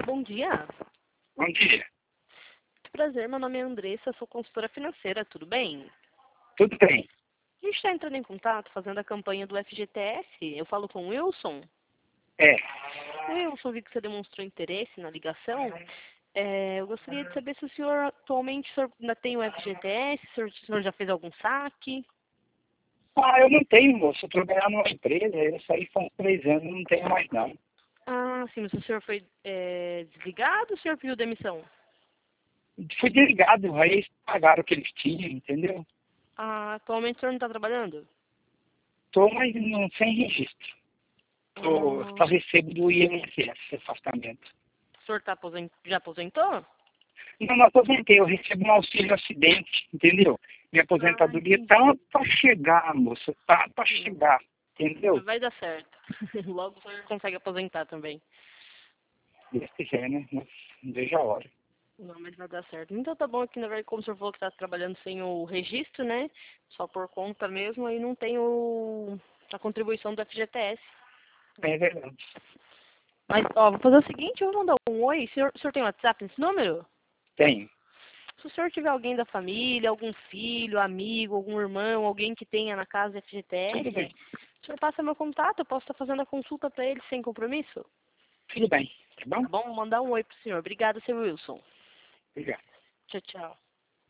Bom dia. Bom dia. Muito prazer, meu nome é Andressa, sou consultora financeira, tudo bem? Tudo bem? A gente está entrando em contato fazendo a campanha do FGTS. Eu falo com o Wilson. É. Wilson, vi que você demonstrou interesse na ligação. Eu gostaria de saber se o senhor atualmente ainda tem o FGTS, se o senhor já fez algum saque. Ah, eu não tenho, moço. Eu trabalhava numa empresa, eu saí faz 3 anos, não tenho mais não. Ah, sim, mas o senhor foi desligado ou o senhor pediu demissão? Fui desligado, aí eles pagaram o que eles tinham, entendeu? Ah, atualmente o senhor não está trabalhando? Tô, mas não, sem registro. Só Ah, recebo do INSS, afastamento. o senhor já aposentou? Não aposentei, eu recebo um auxílio acidente, entendeu? Minha Ah, aposentadoria entendi. tá pra chegar, moça, tá pra chegar, entendeu? Vai dar certo. Logo o senhor consegue aposentar também. Deus quiser, né? Mas não vejo a hora. Não, mas vai dar certo. Então tá bom aqui, na verdade, como o senhor falou que está trabalhando sem o registro, né? Só por conta mesmo, aí não tem a contribuição do FGTS. É verdade. Mas, ó, vou fazer o seguinte, eu vou mandar um oi. O senhor tem WhatsApp nesse número? Tenho. Se o senhor tiver alguém da família, algum filho, amigo, algum irmão, alguém que tenha na casa Tudo FGTS, bem. o senhor passa meu contato, eu posso estar fazendo a consulta para ele sem compromisso? Tudo bem. Tá bom? Tá bom? Vou mandar um oi pro senhor. Obrigada, seu Wilson. Obrigado. Tchau, tchau.